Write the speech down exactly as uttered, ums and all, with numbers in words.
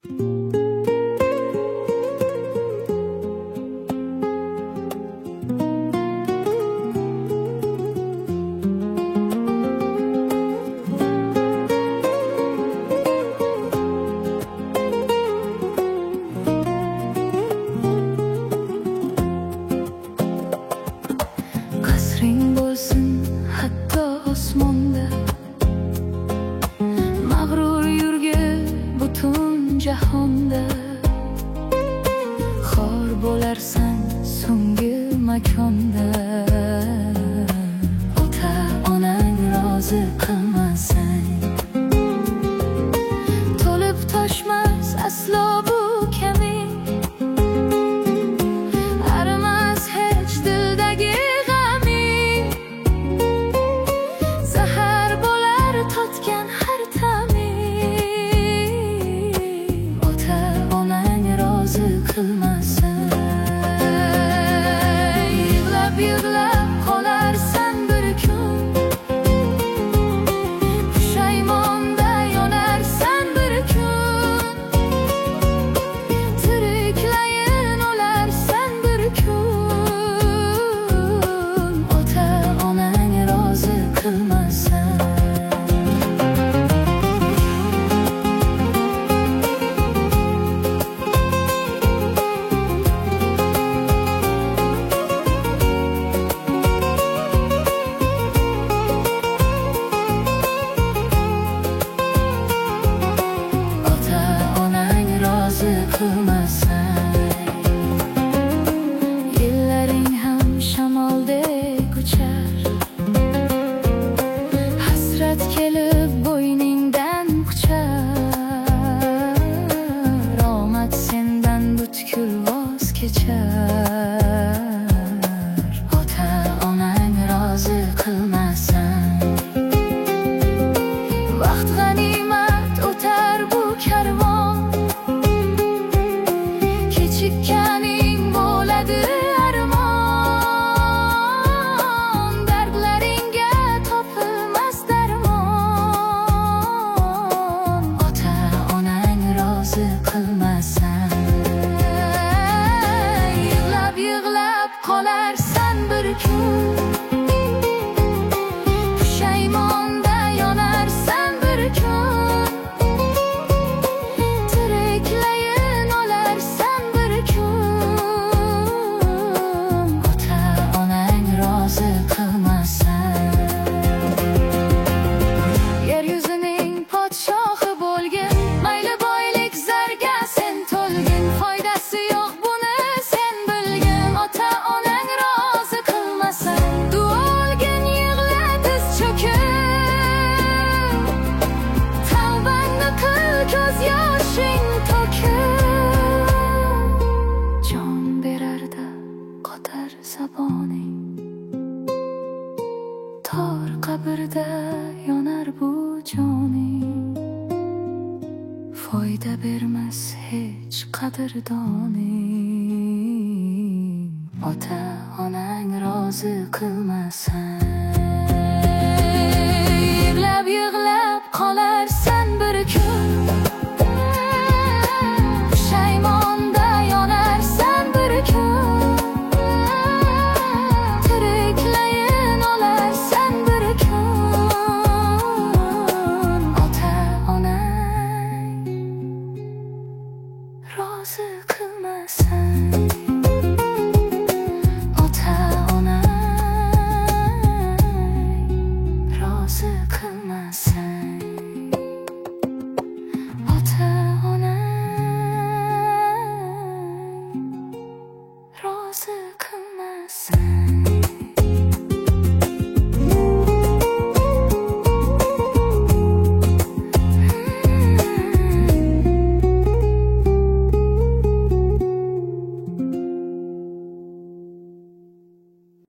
Qasring bo'lsin hatto osmonda, mag'rur yurgil butun jahonda. Xor bo'larsan so'nggi makonda, ota onang rozi qilmasang. To'lib toshmas aslo bu kaming, arimas hech dildagi g'aming. Zahar bo'lar totgan har taming, ota onang rozi qilmasa. Yig'lab yig'lab qolarsan bir kun, pushaymonda yonarsan bir kun. Tiriklayin o'larsan bir kun, ota onang rozi qilmasa. Yillaring ham shamoldek uchar, hasrat kelib bo'yningdan quchar. Omad sendan butkul voz kechar, ota onang rozi qilmasang. Vaqt g'animat o'tar bu karvon, kechikkaning bo'ladi armon. Dardlaringga topilmas darmon, ota onang rozi qilmasang. Yig'lab yig'lab qolarsan bir kun, pushaymonda yonarsan bir kun. Tiriklayin o'larsan bir kun, ota onang rozi qilmasang. Yer yuzining podshohi bo'lgin, mayli boylik zarga sen to'lgin. Foydasi yo'q buni sen bilgin, ota onang rozi qilmasang. Duo olgin yig'la tiz cho'kib, tavbangni qil ko'z yoshing to'kib. Jon berarda qotar zaboning, tor qabrda yonar bu joning. Foyda bermas hech qadrdoning, ota onang rozi qilmasang. Yig'lab yig'lab qolarsan bir kun, pushaymonda yonarsan bir kun. Tiriklayin o'larsan bir kun, ota onang rozi qilmasang.